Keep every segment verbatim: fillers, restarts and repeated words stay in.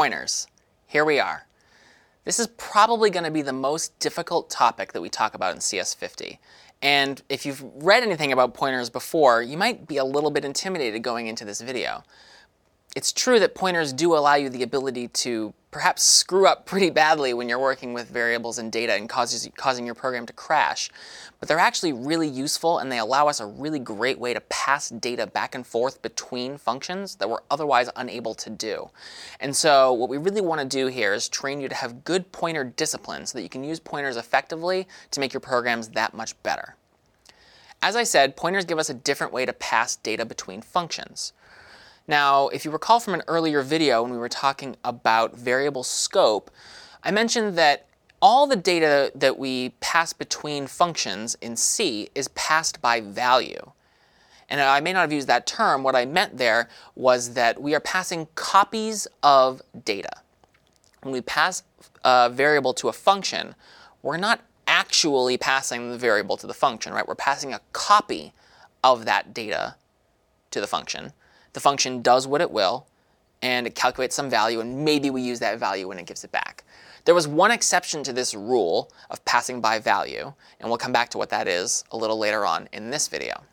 Pointers. Here we are. This is probably going to be the most difficult topic that we talk about in C S fifty. And if you've read anything about pointers before, you might be a little bit intimidated going into this video. It's true that pointers do allow you the ability to perhaps screw up pretty badly when you're working with variables and data and causes, causing your program to crash. But they're actually really useful, and they allow us a really great way to pass data back and forth between functions that we're otherwise unable to do. And so what we really want to do here is train you to have good pointer discipline so that you can use pointers effectively to make your programs that much better. As I said, pointers give us a different way to pass data between functions. Now, if you recall from an earlier video when we were talking about variable scope, I mentioned that all the data that we pass between functions in C is passed by value. And I may not have used that term. What I meant there was that we are passing copies of data. When we pass a variable to a function, we're not actually passing the variable to the function, right? We're passing a copy of that data to the function. The function does what it will, and it calculates some value, and maybe we use that value when it gives it back. There was one exception to this rule of passing by value, and we'll come back to what that is a little later on in this video.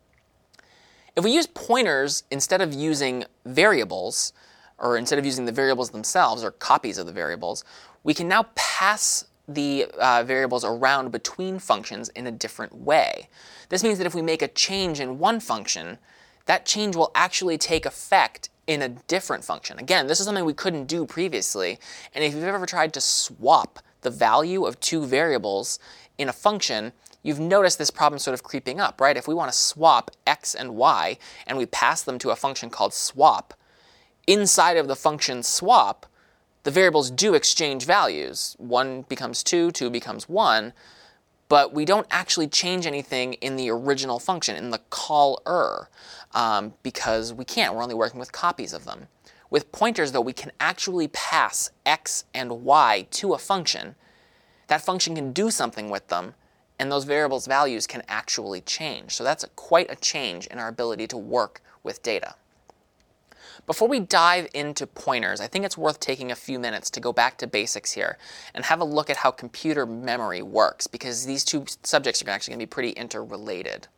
If we use pointers instead of using variables, or instead of using the variables themselves, or copies of the variables, we can now pass the uh, variables around between functions in a different way. This means that if we make a change in one function, that change will actually take effect in a different function. Again, this is something we couldn't do previously, and if you've ever tried to swap the value of two variables in a function, you've noticed this problem sort of creeping up, right? If we want to swap x and y, and we pass them to a function called swap, inside of the function swap, the variables do exchange values. one becomes two, two becomes one, but we don't actually change anything in the original function, in the caller, um, because we can't. We're only working with copies of them. With pointers, though, we can actually pass x and y to a function. That function can do something with them, and those variables' values can actually change. So that's a, quite a change in our ability to work with data. Before we dive into pointers, I think it's worth taking a few minutes to go back to basics here and have a look at how computer memory works, because these two subjects are actually going to be pretty interrelated.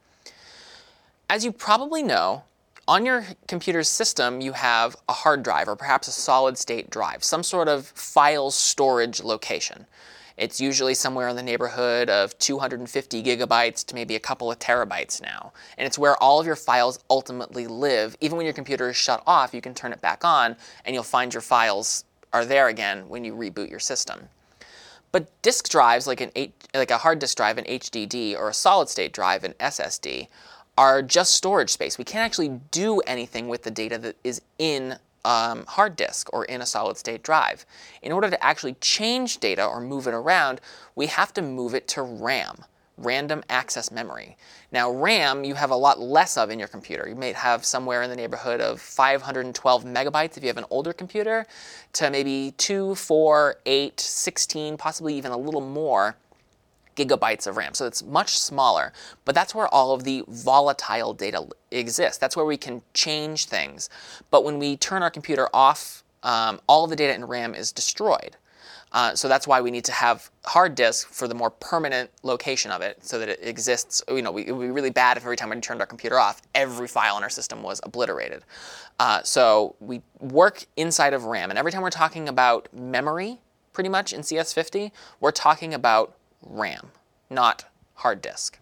As you probably know, on your computer's system you have a hard drive, or perhaps a solid-state drive, some sort of file storage location. It's usually somewhere in the neighborhood of two hundred fifty gigabytes to maybe a couple of terabytes now. And it's where all of your files ultimately live. Even when your computer is shut off, you can turn it back on, and you'll find your files are there again when you reboot your system. But disk drives, like, an eight, like a hard disk drive, an H D D, or a solid-state drive, an S S D, are just storage space. We can't actually do anything with the data that is in Um, hard disk or in a solid-state drive. In order to actually change data or move it around, we have to move it to RAM, random access memory. Now, RAM you have a lot less of in your computer. You may have somewhere in the neighborhood of five hundred twelve megabytes if you have an older computer, to maybe two, four, eight, sixteen, possibly even a little more gigabytes of RAM. So it's much smaller, but that's where all of the volatile data exists. That's where we can change things. But when we turn our computer off, um, all of the data in RAM is destroyed. Uh, so that's why we need to have hard disk for the more permanent location of it, so that it exists. You know, we, it would be really bad if every time we turned our computer off, every file in our system was obliterated. Uh, so we work inside of RAM, and every time we're talking about memory, pretty much in C S fifty, we're talking about RAM, not hard disk.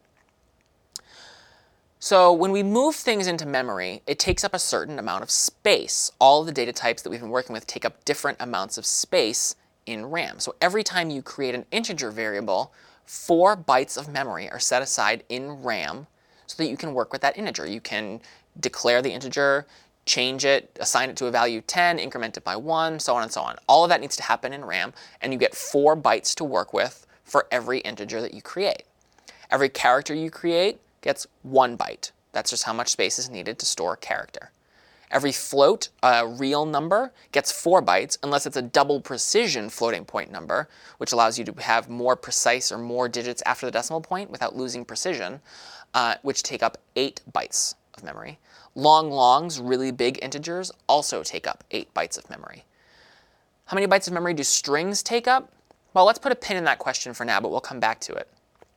So when we move things into memory, it takes up a certain amount of space. All of the data types that we've been working with take up different amounts of space in RAM. So every time you create an integer variable, four bytes of memory are set aside in RAM so that you can work with that integer. You can declare the integer, change it, assign it to a value ten, increment it by one, so on and so on. All of that needs to happen in RAM, and you get four bytes to work with for every integer that you create. Every character you create gets one byte. That's just how much space is needed to store a character. Every float, a real number, gets four bytes, unless it's a double precision floating point number, which allows you to have more precise or more digits after the decimal point without losing precision, uh, which take up eight bytes of memory. Long longs, really big integers, also take up eight bytes of memory. How many bytes of memory do strings take up? Well, let's put a pin in that question for now, but we'll come back to it.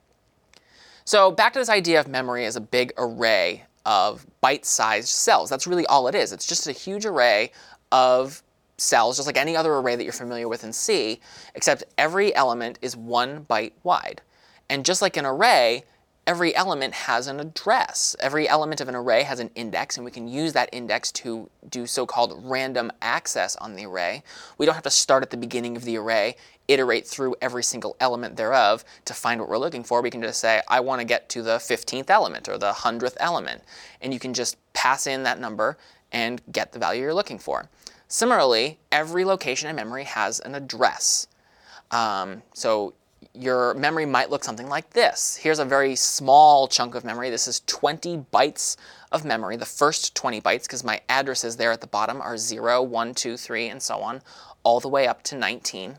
So back to this idea of memory as a big array of bite-sized cells. That's really all it is. It's just a huge array of cells, just like any other array that you're familiar with in C, except every element is one byte wide. And just like an array, every element has an address. Every element of an array has an index, and we can use that index to do so-called random access on the array. We don't have to start at the beginning of the array, iterate through every single element thereof to find what we're looking for. We can just say, I want to get to the fifteenth element or the hundredth element. And you can just pass in that number and get the value you're looking for. Similarly, every location in memory has an address. Um, so your memory might look something like this. Here's a very small chunk of memory. This is twenty bytes of memory, the first twenty bytes, because my addresses there at the bottom are zero, one, two, three, and so on, all the way up to nineteen.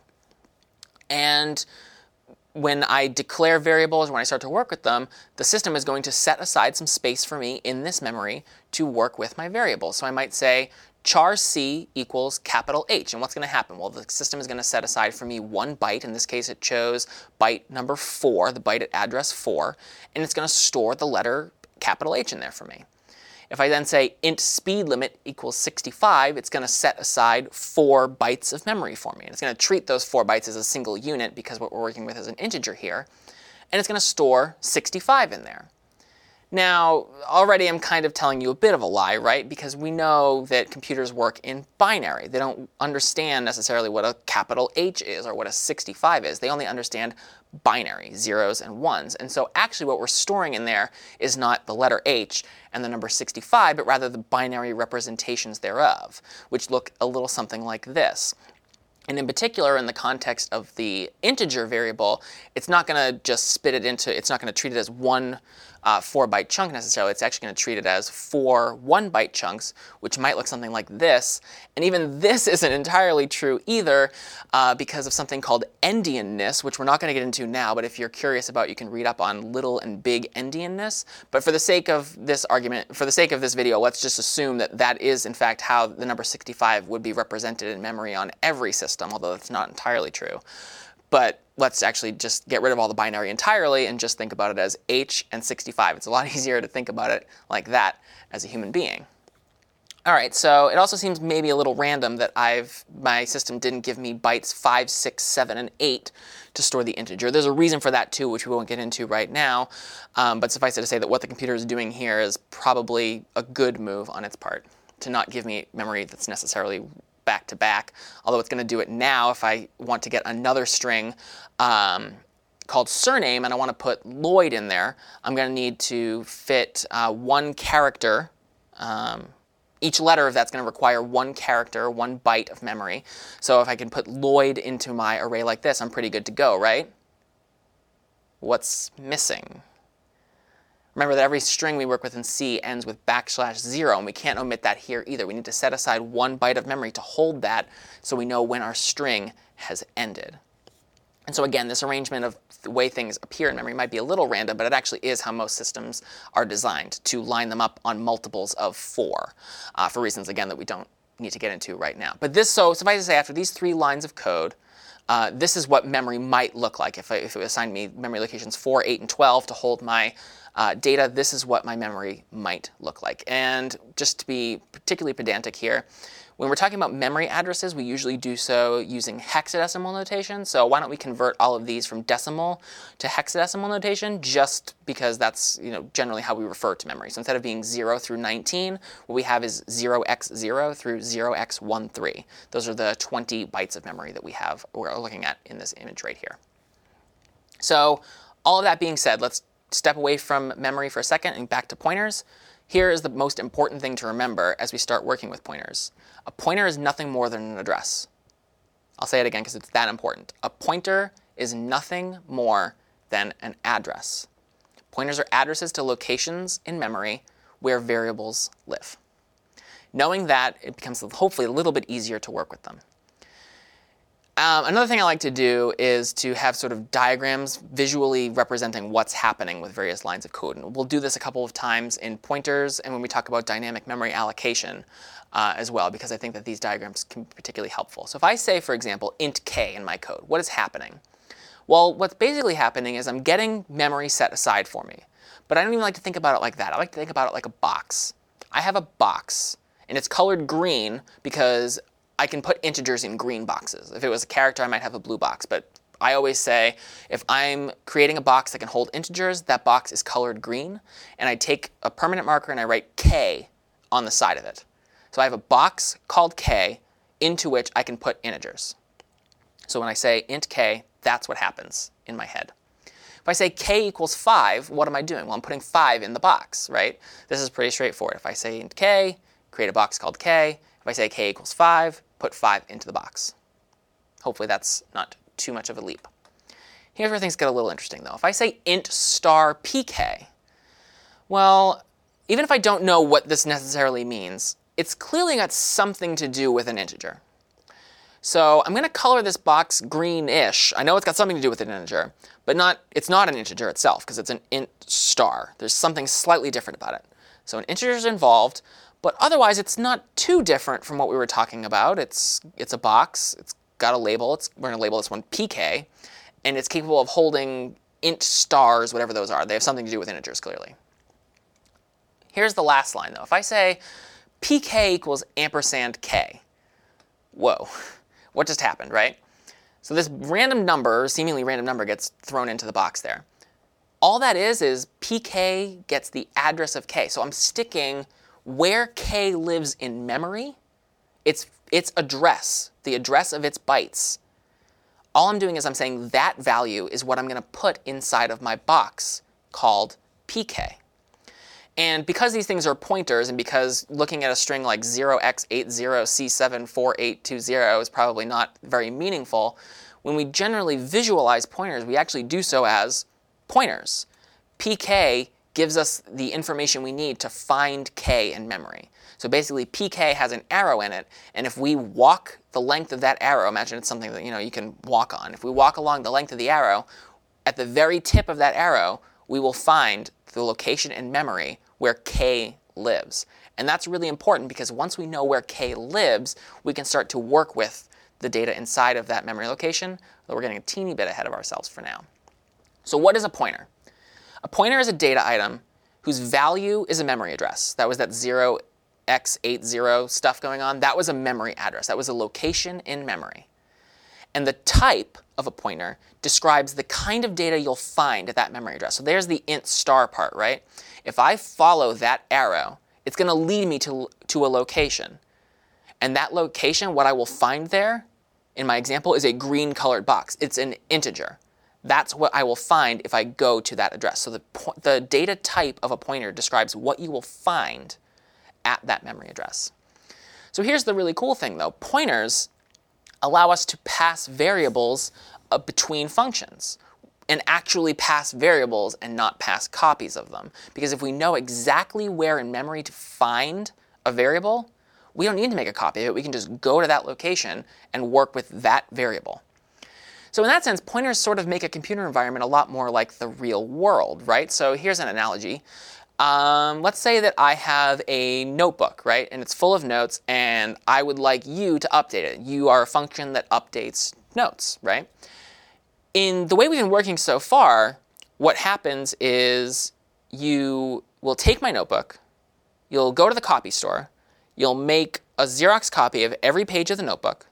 And when I declare variables, when I start to work with them, the system is going to set aside some space for me in this memory to work with my variables. So I might say char c equals capital H. And what's going to happen? Well, the system is going to set aside for me one byte. In this case, it chose byte number four, the byte at address four, and it's going to store the letter capital H in there for me. If I then say int speed limit equals sixty-five, it's going to set aside four bytes of memory for me. And it's going to treat those four bytes as a single unit because what we're working with is an integer here. And it's going to store sixty-five in there. Now, already I'm kind of telling you a bit of a lie, right? Because we know that computers work in binary. They don't understand necessarily what a capital H is or what a sixty-five is. They only understand binary, zeros and ones. And so actually what we're storing in there is not the letter H and the number sixty-five, but rather the binary representations thereof, which look a little something like this. And in particular, in the context of the integer variable, it's not going to just spit it into, it's not going to treat it as one uh, four byte chunk necessarily. It's actually going to treat it as four one byte chunks, which might look something like this. And even this isn't entirely true either uh, because of something called endianness, which we're not going to get into now, but if you're curious about, you can read up on little and big endianness. But for the sake of this argument, for the sake of this video, let's just assume that that is in fact how the number sixty-five would be represented in memory on every system, although that's not entirely true. But let's actually just get rid of all the binary entirely and just think about it as H and sixty-five. It's a lot easier to think about it like that as a human being. All right, so it also seems maybe a little random that I've my system didn't give me bytes five, six, seven, and eight to store the integer. There's a reason for that too, which we won't get into right now. Um, but suffice it to say that what the computer is doing here is probably a good move on its part to not give me memory that's necessarily back to back, although it's going to do it now if I want to get another string um, called surname and I want to put Lloyd in there. I'm going to need to fit uh, one character. Um, each letter of that's going to require one character, one byte of memory. So if I can put Lloyd into my array like this, I'm pretty good to go, right? What's missing? Remember that every string we work with in C ends with backslash zero, and we can't omit that here either. We need to set aside one byte of memory to hold that so we know when our string has ended. And so again, this arrangement of the way things appear in memory might be a little random, but it actually is how most systems are designed, to line them up on multiples of four, uh, for reasons, again, that we don't need to get into right now. But this, so suffice to say, after these three lines of code, uh, this is what memory might look like. If, I, if it assigned me memory locations four, eight, and twelve to hold my Uh, data, this is what my memory might look like. And just to be particularly pedantic here, when we're talking about memory addresses, we usually do so using hexadecimal notation. So why don't we convert all of these from decimal to hexadecimal notation, just because that's you know generally how we refer to memory. So instead of being zero through nineteen, what we have is zero x zero through zero x thirteen. Those are the twenty bytes of memory that we have, we're looking at in this image right here. So all of that being said, let's step away from memory for a second and back to pointers. Here is the most important thing to remember as we start working with pointers. A pointer is nothing more than an address. I'll say it again because it's that important. A pointer is nothing more than an address. Pointers are addresses to locations in memory where variables live. Knowing that, it becomes hopefully a little bit easier to work with them. Um, another thing I like to do is to have sort of diagrams visually representing what's happening with various lines of code. And we'll do this a couple of times in pointers and when we talk about dynamic memory allocation uh, as well, because I think that these diagrams can be particularly helpful. So if I say, for example, int k in my code, what is happening? Well, what's basically happening is I'm getting memory set aside for me. But I don't even like to think about it like that. I like to think about it like a box. I have a box, and it's colored green because I can put integers in green boxes. If it was a character, I might have a blue box. But I always say, if I'm creating a box that can hold integers, that box is colored green. And I take a permanent marker and I write k on the side of it. So I have a box called k into which I can put integers. So when I say int k, that's what happens in my head. If I say k equals five, what am I doing? Well, I'm putting five in the box, right? This is pretty straightforward. If I say int k, create a box called k. If I say k equals five, put five into the box. Hopefully that's not too much of a leap. Here's where things get a little interesting, though. If I say int star pk, well, even if I don't know what this necessarily means, it's clearly got something to do with an integer. So I'm going to color this box greenish. I know it's got something to do with an integer, but not, it's not an integer itself because it's an int star. There's something slightly different about it. So an integer is involved, but otherwise it's not too different from what we were talking about. It's, it's a box. It's got a label. It's, we're going to label this one P K, and it's capable of holding int stars, whatever those are. They have something to do with integers, clearly. Here's the last line, though. If I say P K equals ampersand k, whoa. What just happened, right? So this random number, seemingly random number, gets thrown into the box there. All that is is P K gets the address of k. So I'm sticking where k lives in memory, its, its address, the address of its bytes. All I'm doing is I'm saying that value is what I'm going to put inside of my box called P K. And because these things are pointers, and because looking at a string like zero x eight zero c seven four eight two zero is probably not very meaningful, when we generally visualize pointers, we actually do so as pointers. P K gives us the information we need to find k in memory. So basically, P K has an arrow in it, and if we walk the length of that arrow, imagine it's something that you know you can walk on. If we walk along the length of the arrow, at the very tip of that arrow, we will find the location in memory where k lives. And that's really important because once we know where k lives, we can start to work with the data inside of that memory location, though we're getting a teeny bit ahead of ourselves for now. So what is a pointer? A pointer is a data item whose value is a memory address. That was that zero x eight zero stuff going on. That was a memory address. That was a location in memory. And the type of a pointer describes the kind of data you'll find at that memory address. So there's the int star part, right? If I follow that arrow, it's going to lead me to, to a location. And that location, what I will find there, in my example, is a green colored box. It's an integer. That's what I will find if I go to that address. So the, the data type of a pointer describes what you will find at that memory address. So here's the really cool thing, though. Pointers allow us to pass variables uh, between functions and actually pass variables and not pass copies of them. Because if we know exactly where in memory to find a variable, we don't need to make a copy of it. We can just go to that location and work with that variable. So in that sense, pointers sort of make a computer environment a lot more like the real world, right? So here's an analogy. Um, let's say that I have a notebook, right? And it's full of notes, and I would like you to update it. You are a function that updates notes, right? In the way we've been working so far, what happens is you will take my notebook, you'll go to the copy store, you'll make a Xerox copy of every page of the notebook,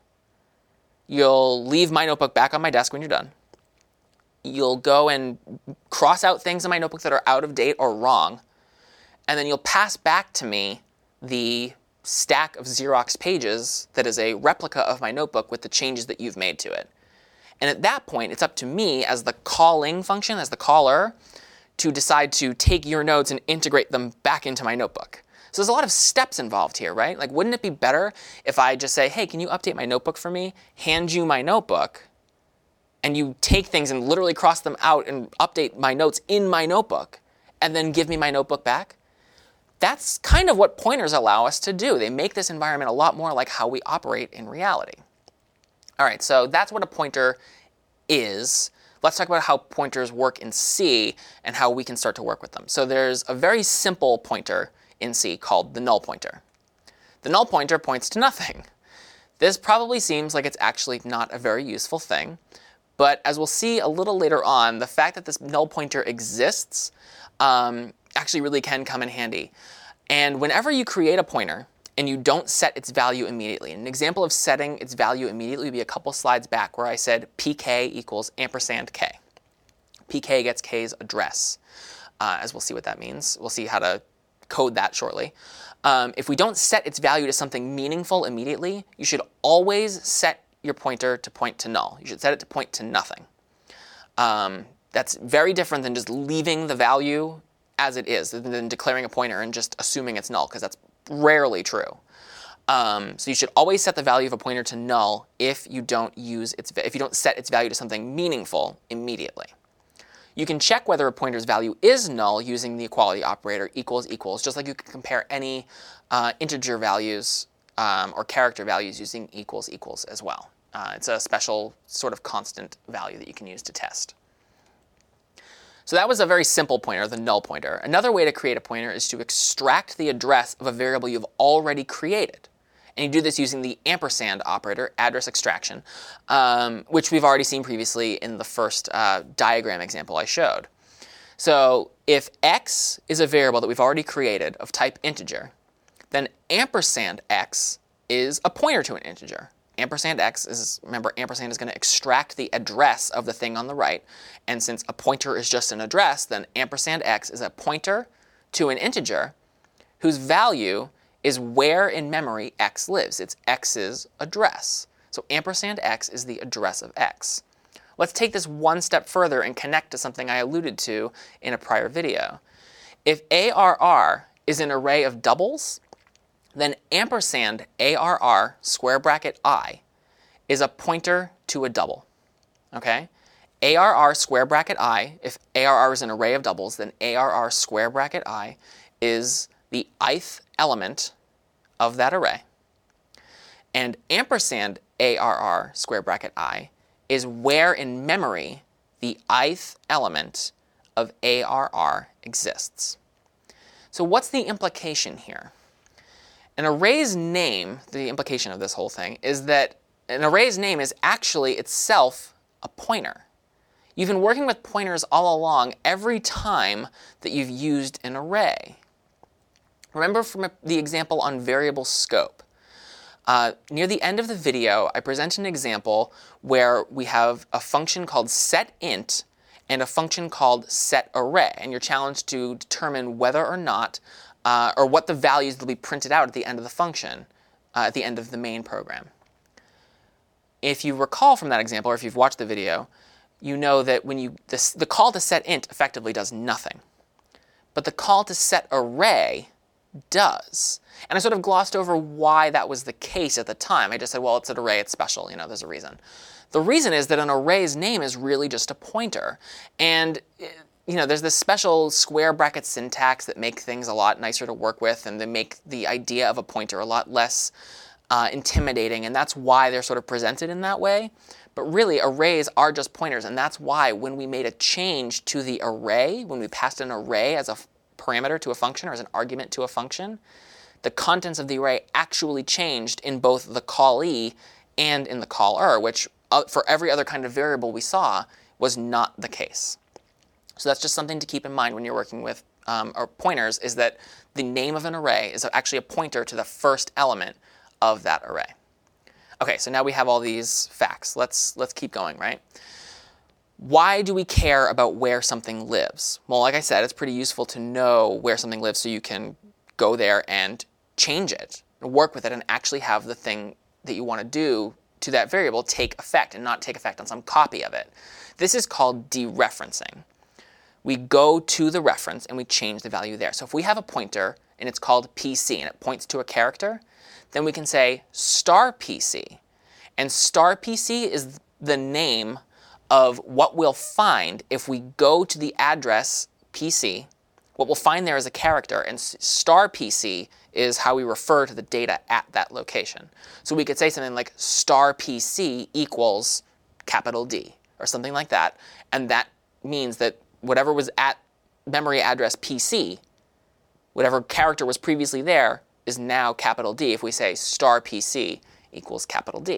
you'll leave my notebook back on my desk when you're done, you'll go and cross out things in my notebook that are out of date or wrong, and then you'll pass back to me the stack of Xerox pages that is a replica of my notebook with the changes that you've made to it. And at that point, it's up to me as the calling function, as the caller, to decide to take your notes and integrate them back into my notebook. So there's a lot of steps involved here, right? Like, wouldn't it be better if I just say, hey, can you update my notebook for me, hand you my notebook, and you take things and literally cross them out and update my notes in my notebook, and then give me my notebook back? That's kind of what pointers allow us to do. They make this environment a lot more like how we operate in reality. All right, so that's what a pointer is. Let's talk about how pointers work in C and how we can start to work with them. So there's a very simple pointer in C called the null pointer. The null pointer points to nothing. This probably seems like it's actually not a very useful thing, but as we'll see a little later on, the fact that this null pointer exists um, actually really can come in handy. And whenever you create a pointer and you don't set its value immediately, an example of setting its value immediately would be a couple slides back where I said pk equals ampersand k. Pk gets k's address, uh, as we'll see what that means. We'll see how to code that shortly. Um, if we don't set its value to something meaningful immediately, you should always set your pointer to point to null. You should set it to point to nothing. Um, that's very different than just leaving the value as it is, than declaring a pointer and just assuming it's null, because that's rarely true. Um, so you should always set the value of a pointer to null if you don't use its if you don't set its value to something meaningful immediately. You can check whether a pointer's value is null using the equality operator equals equals, just like you can compare any uh, integer values um, or character values using equals equals as well. Uh, it's a special sort of constant value that you can use to test. So that was a very simple pointer, the null pointer. Another way to create a pointer is to extract the address of a variable you've already created. And you do this using the ampersand operator, address extraction, um, which we've already seen previously in the first uh, diagram example I showed. So if x is a variable that we've already created of type integer, then ampersand x is a pointer to an integer. Ampersand x is, remember, ampersand is going to extract the address of the thing on the right. And since a pointer is just an address, then ampersand x is a pointer to an integer whose value is where in memory x lives. It's x's address. So ampersand x is the address of x. Let's take this one step further and connect to something I alluded to in a prior video. If arr is an array of doubles, then ampersand arr square bracket I is a pointer to a double. Okay? Arr square bracket I, if arr is an array of doubles, then arr square bracket I is the ith element of that array. And ampersand arr square bracket I is where in memory the ith element of arr exists. So what's the implication here? An array's name, the implication of this whole thing, is that an array's name is actually itself a pointer. You've been working with pointers all along every time that you've used an array. Remember from the example on variable scope. Uh, near the end of the video, I present an example where we have a function called setInt and a function called setArray, and you're challenged to determine whether or not, uh, or what the values will be printed out at the end of the function, uh, at the end of the main program. If you recall from that example, or if you've watched the video, you know that when you this, the call to setInt effectively does nothing, but the call to setArray does. And I sort of glossed over why that was the case at the time. I just said, well, it's an array, it's special, you know, there's a reason. The reason is that an array's name is really just a pointer. And, you know, there's this special square bracket syntax that make things a lot nicer to work with, and they make the idea of a pointer a lot less uh, intimidating, and that's why they're sort of presented in that way. But really, arrays are just pointers, and that's why when we made a change to the array, when we passed an array as a parameter to a function or as an argument to a function, the contents of the array actually changed in both the callee and in the caller, which uh, for every other kind of variable we saw was not the case. So that's just something to keep in mind when you're working with um, or pointers, is that the name of an array is actually a pointer to the first element of that array. Okay, so now we have all these facts. Let's, let's keep going, right? Why do we care about where something lives? Well, like I said, it's pretty useful to know where something lives so you can go there and change it, and work with it, and actually have the thing that you want to do to that variable take effect and not take effect on some copy of it. This is called dereferencing. We go to the reference and we change the value there. So if we have a pointer and it's called P C and it points to a character, then we can say star P C. And star P C is the name of what we'll find if we go to the address P C what we'll find there is a character, and star P C is how we refer to the data at that location. So we could say something like star P C equals capital D, or something like that, and that means that whatever was at memory address P C, whatever character was previously there, is now capital D if we say star P C equals capital D.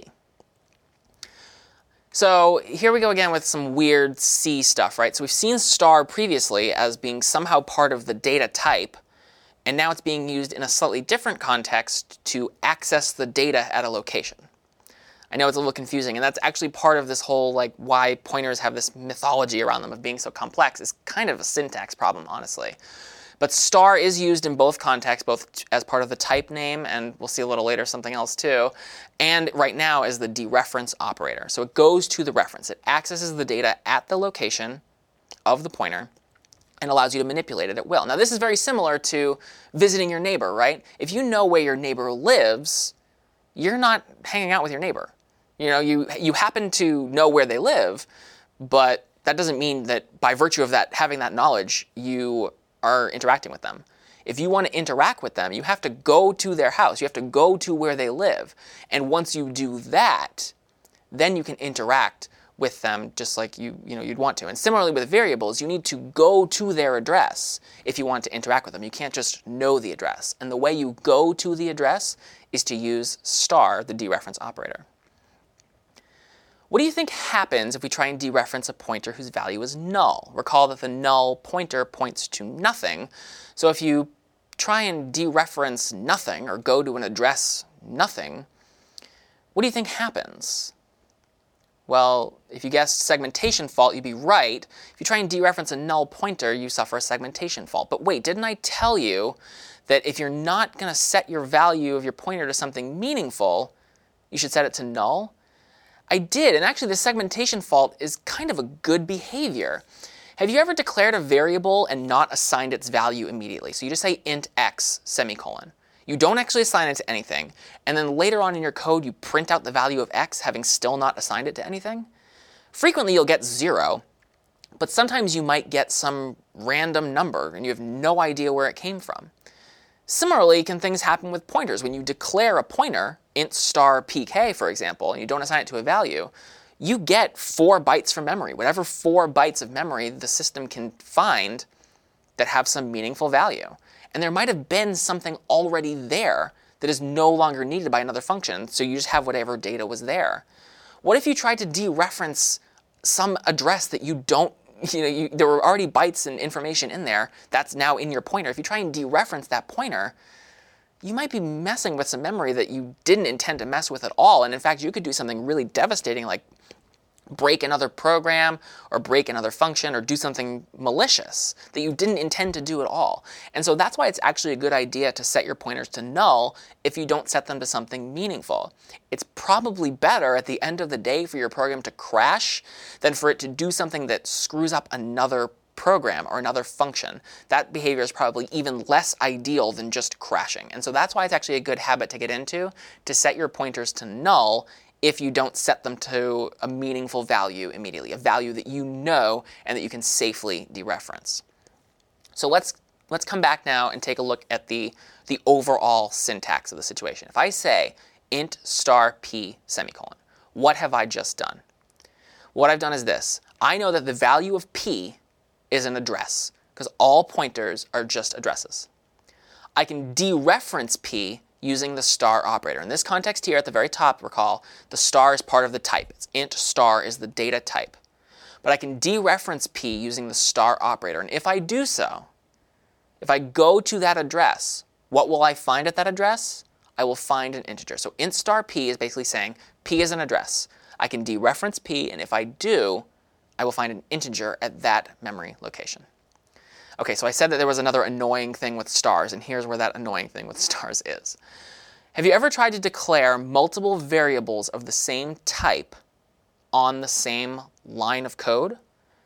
So here we go again with some weird C stuff, right? So we've seen star previously as being somehow part of the data type, and now it's being used in a slightly different context to access the data at a location. I know it's a little confusing, and that's actually part of this whole, like, why pointers have this mythology around them of being so complex. It's kind of a syntax problem, honestly. But star is used in both contexts, both as part of the type name, and we'll see a little later something else too, and right now as the dereference operator. So it goes to the reference. It accesses the data at the location of the pointer and allows you to manipulate it at will. Now this is very similar to visiting your neighbor, right? If you know where your neighbor lives, you're not hanging out with your neighbor. You know, you, you happen to know where they live, but that doesn't mean that by virtue of that, having that knowledge, you are interacting with them. If you want to interact with them, you have to go to their house. You have to go to where they live. And once you do that, then you can interact with them just like you, you know, you'd want to. And similarly with variables, you need to go to their address if you want to interact with them. You can't just know the address. And the way you go to the address is to use star, the dereference operator. What do you think happens if we try and dereference a pointer whose value is null? Recall that the null pointer points to nothing. So if you try and dereference nothing, or go to an address nothing, what do you think happens? Well, if you guessed segmentation fault, you'd be right. If you try and dereference a null pointer, you suffer a segmentation fault. But wait, didn't I tell you that if you're not going to set your value of your pointer to something meaningful, you should set it to null? I did, and actually the segmentation fault is kind of a good behavior. Have you ever declared a variable and not assigned its value immediately? So you just say int x semicolon. You don't actually assign it to anything, and then later on in your code you print out the value of x having still not assigned it to anything? Frequently you'll get zero, but sometimes you might get some random number and you have no idea where it came from. Similarly, can things happen with pointers? When you declare a pointer, int star pk, for example, and you don't assign it to a value, you get four bytes from memory. Whatever four bytes of memory the system can find that have some meaningful value. And there might have been something already there that is no longer needed by another function, so you just have whatever data was there. What if you tried to dereference some address that you don't You know, you, there were already bytes and information in there that's now in your pointer. If you try and dereference that pointer, you might be messing with some memory that you didn't intend to mess with at all. And in fact, you could do something really devastating like break another program or break another function or do something malicious that you didn't intend to do at all. And so that's why it's actually a good idea to set your pointers to null if you don't set them to something meaningful. It's probably better at the end of the day for your program to crash than for it to do something that screws up another program or another function. That behavior is probably even less ideal than just crashing. And so that's why it's actually a good habit to get into, to set your pointers to null if you don't set them to a meaningful value immediately, a value that you know and that you can safely dereference. So let's, let's come back now and take a look at the, the overall syntax of the situation. If I say int star p semicolon, what have I just done? What I've done is this. I know that the value of p is an address, because all pointers are just addresses. I can dereference p using the star operator. In this context here at the very top, recall, the star is part of the type. It's int star is the data type. But I can dereference p using the star operator. And if I do so, if I go to that address, what will I find at that address? I will find an integer. So int star p is basically saying p is an address. I can dereference p, and if I do, I will find an integer at that memory location. Okay, so I said that there was another annoying thing with stars, and here's where that annoying thing with stars is. Have you ever tried to declare multiple variables of the same type on the same line of code?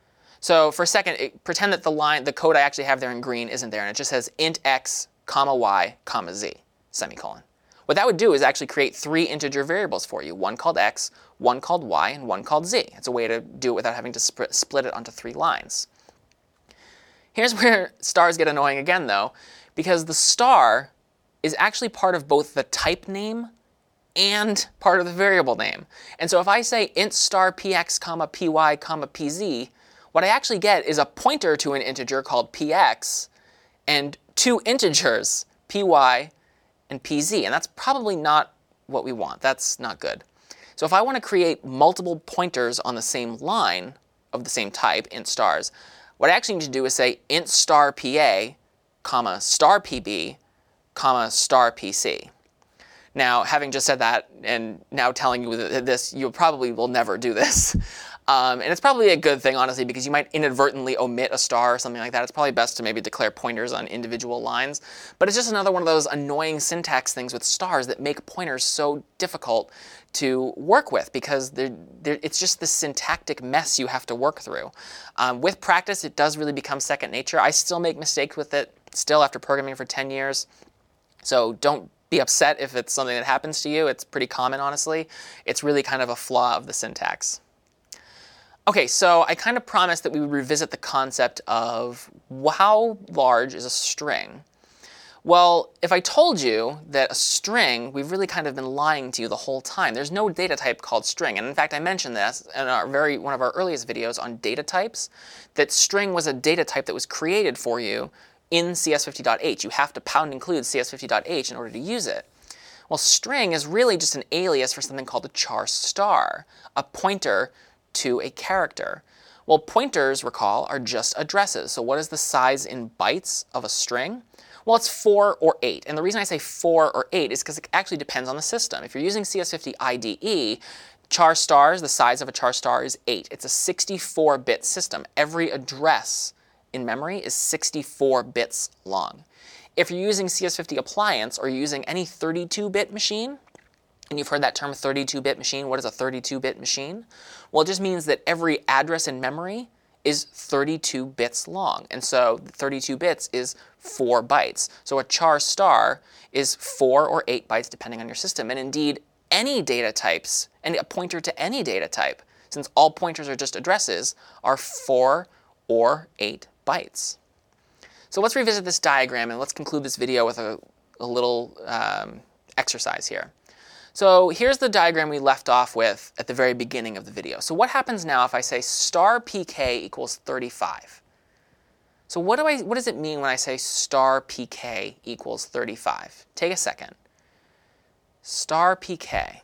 So for a second, it, pretend that the line, the code I actually have there in green isn't there, and it just says int x, comma y, comma z, semicolon. What that would do is actually create three integer variables for you, one called x, one called y, and one called z. It's a way to do it without having to sp split it onto three lines. Here's where stars get annoying again, though, because the star is actually part of both the type name and part of the variable name. And so if I say int star px comma py comma pz, what I actually get is a pointer to an integer called px and two integers, py and pz. And that's probably not what we want. That's not good. So if I want to create multiple pointers on the same line of the same type, int stars, what I actually need to do is say int star pa, comma star pb, comma star pc. Now, having just said that, and now telling you this, you probably will never do this. Um, and it's probably a good thing, honestly, because you might inadvertently omit a star or something like that. It's probably best to maybe declare pointers on individual lines. But it's just another one of those annoying syntax things with stars that make pointers so difficult to work with, because they're, they're, it's just this syntactic mess you have to work through. Um, with practice, it does really become second nature. I still make mistakes with it, still after programming for ten years. So don't be upset if it's something that happens to you. It's pretty common, honestly. It's really kind of a flaw of the syntax. Okay, so I kind of promised that we would revisit the concept of how large is a string. Well, if I told you that a string, we've really kind of been lying to you the whole time. There's no data type called string. And in fact, I mentioned this in our very, one of our earliest videos on data types, that string was a data type that was created for you in C S fifty dot H. You have to pound include C S fifty dot H in order to use it. Well, string is really just an alias for something called a char star, a pointer to a character. Well, pointers, recall, are just addresses. So what is the size in bytes of a string? Well, it's four or eight. And the reason I say four or eight is because it actually depends on the system. If you're using C S fifty I D E, char stars, the size of a char star is eight. It's a sixty-four bit system. Every address in memory is sixty-four bits long. If you're using C S fifty Appliance or you're using any thirty-two bit machine, and you've heard that term thirty-two bit machine, what is a thirty-two bit machine? Well, it just means that every address in memory is thirty-two bits long. And so thirty-two bits is four bytes. So a char star is four or eight bytes depending on your system. And indeed, any data types, and a pointer to any data type, since all pointers are just addresses, are four or eight bytes. So let's revisit this diagram and let's conclude this video with a, a little um, exercise here. So here's the diagram we left off with at the very beginning of the video. So what happens now if I say star pk equals thirty-five? So what do I, what does it mean when I say star pk equals thirty-five? Take a second. Star pk.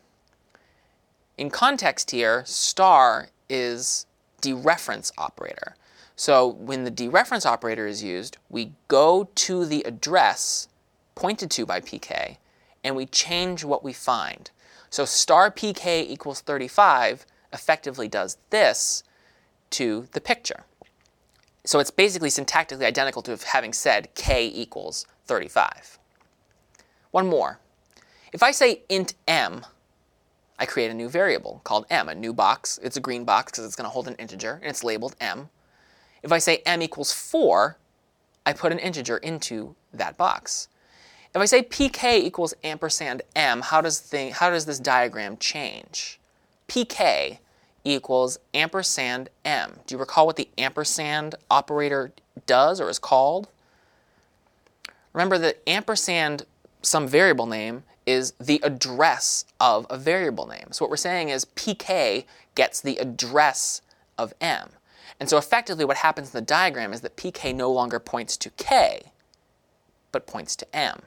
In context here, star is dereference operator. So when the dereference operator is used, we go to the address pointed to by pk, and we change what we find. So star pk equals thirty-five effectively does this to the picture. So it's basically syntactically identical to having said k equals thirty-five. One more. If I say int m, I create a new variable called m, a new box. It's a green box because it's going to hold an integer, and it's labeled m. If I say m equals four, I put an integer into that box. If I say pk equals ampersand m, how does, thing, how does this diagram change? Pk equals ampersand m. Do you recall what the ampersand operator does or is called? Remember that ampersand, some variable name, is the address of a variable name. So what we're saying is pk gets the address of m. And so effectively what happens in the diagram is that pk no longer points to k, but points to m.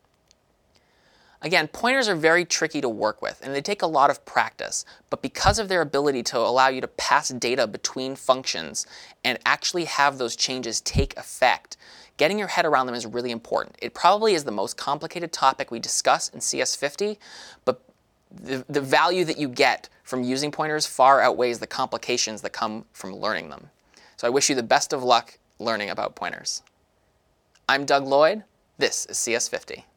Again, pointers are very tricky to work with, and they take a lot of practice. But because of their ability to allow you to pass data between functions and actually have those changes take effect, getting your head around them is really important. It probably is the most complicated topic we discuss in C S fifty, but the, the value that you get from using pointers far outweighs the complications that come from learning them. So I wish you the best of luck learning about pointers. I'm Doug Lloyd. This is C S fifty.